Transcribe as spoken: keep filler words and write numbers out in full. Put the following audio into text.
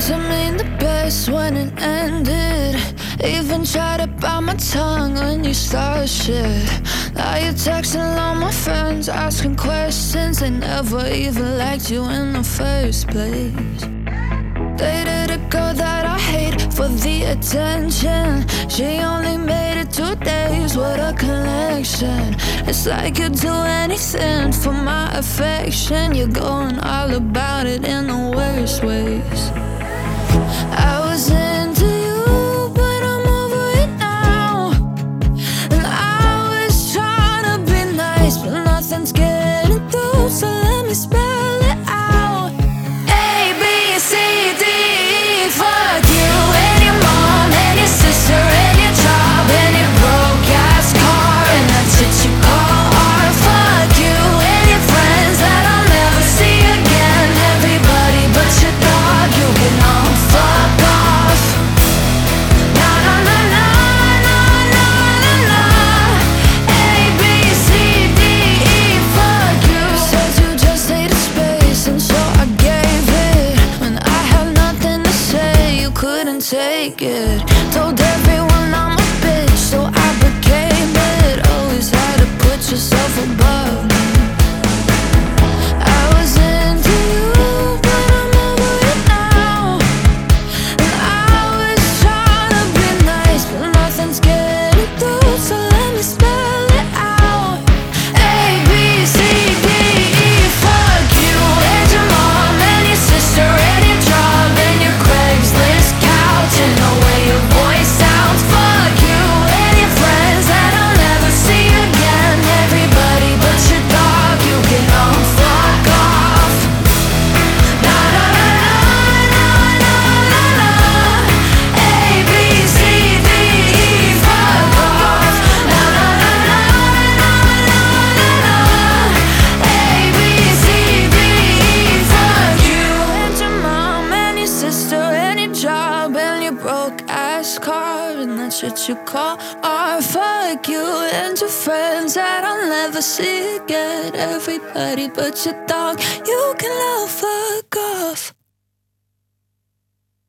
Doesn't mean the best when it ended. Even tried to bite my tongue when you started shit. Now you're texting all my friends, asking questions. They never even liked you in the first place. Dated a girl that I hate for the attention. She only made it two days with a connection. It's like you'd do anything for my affection. You're going all about it in the worst ways. I was into you, but I'm over it now. And I was trying to be nice, but nothing's getting through, so let me spell it out. A, B, C, D, E, fuck you and your mom and your sister and your job and your broke-ass car and that shit you call art. Fuck you and your friends that I'll never see again. Everybody but your dog, you can all fuck off. Na na na na na na na na. A, B, C, D, E, fuck you. Said you just needed space and so I gave it. When I had nothing to say, you couldn't take it. Told everyone I'm a bitch, so I became it. Always had to put yourself above me. I was into you, but I'm over it now. And I was trying to be nice, but nothing's getting through, so let me spell it out. A, B, C, D, E, fuck you and your mom and your sister and your job and your Craigslist couch and the way your voice sounds. Fuck you and your friends that I'll never see again. Everybody but your dog, you can all fuck off. Na na na na na na na. A, B, C, D, E, fuck off. Na na na na na na na. A, B, C, D, E, fuck you and your mom and your sister and your job and your broke ass car and that shit you call art. Fuck you and your friends that I'll never see again. Everybody but your dog, you can all fuck off.